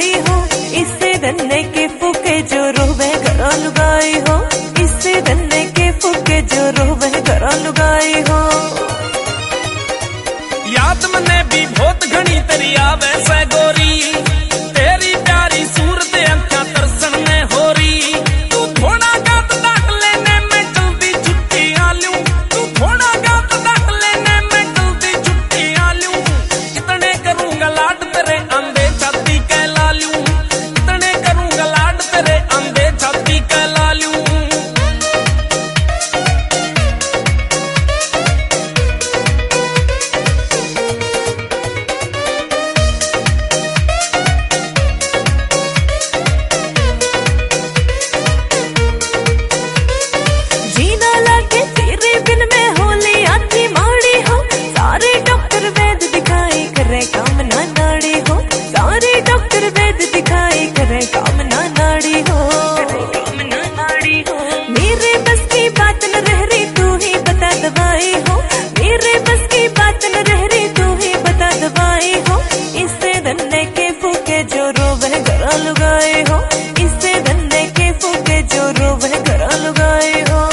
लुगाई हो, इससे धन्ने के फूके जो रोवे घर लुगाई हो, इससे धन्ने के फूके जो रोवे घर लुगाई हो। याद मने भी बहुत घनी तेरी आवे से गोरी, तेरी प्यारी सूरत अंखा तरसन में हो रही। तू थोड़ा गात डाक लेने में जल्दी छुट्टी आ लूं, तू थोड़ा गात डाक लेने में जल्दी छुट्टी आ लूं। इतने करूंगा लाड तेरे अंधे छाती कहला लूं, इतने करूंगा लाड तेरे अंधे छाती कहला लूं। काम ना नाड़ी हो, सारे डॉक्टर वैद दिखाई करे काम ना नाड़ी हो, काम ना नाड़ी हो। मेरे बस की बात न रह रही तू ही बता दवाई हो, मेरे बस की बात न रह रही तू ही बता दवाई हो। इससे धन्ने के फूके जो रोवे घर लुगाए हो, इससे धन्ने के फूके जो रोवे घर लुगाए हो।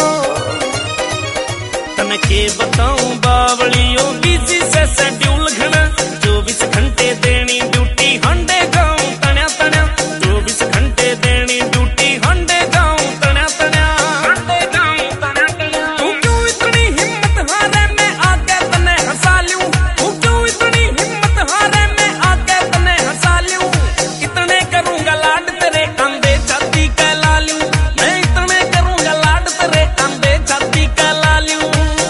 तने के बताऊं बावलियों बिजी से शेड्यूल घना, 24 घंटे देनी ड्यूटी हंडे जाऊं तण्या तण्या, 24 घंटे देनी ड्यूटी हंडे जाऊं तण्या तण्या, हंडे जाऊं तण्या तण्या। तू क्यों इतनी हिम्मत हारे मैं आके तने हंसा लूं, तू क्यों इतनी हिम्मत हारे मैं आके तने हंसा लूं। इतने करूंगा लाड तेरे अंधे छाती कहला लूं, मैं इतने करूंगा लाड तेरे अंधे छाती कहला लूं।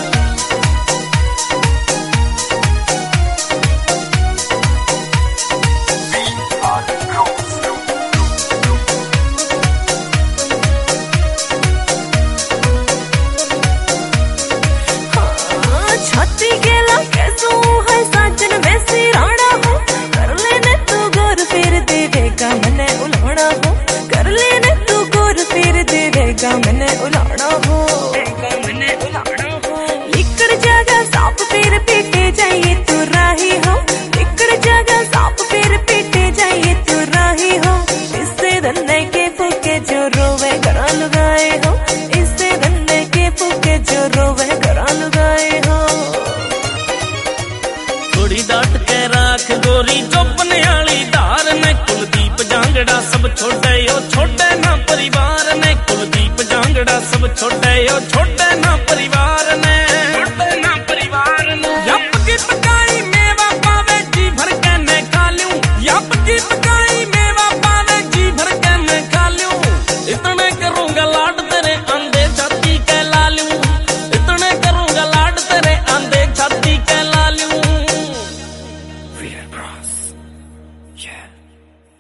छाती गेला कैसू है साजन वैसी राणा हो, कर लेने तू गोर फिर देवेगा मने उलाना हो, कर लेने तू गोर फिर देवेगा मने उलाना हो, मने उलाना हो। लिकर जागा सांप फिर पीटे जाइए तू राही हो, लिकर जागा सांप फिर पीटे जाइए तू राही हो। इससे धन्ने के फूके जो रोवे घर लुगाए हो, इससे धन्ने के फूके जो रोवे घर लुगाए हो। थोड़ी डांट के राख गोरी चौपने वाली धार ने, कुलदीप जांगड़ा सब छोड़े यो छोड़े ना परिवार ने, कुलदीप जांगड़ा सब छोड़े यो छोड़े ना परिवार ने।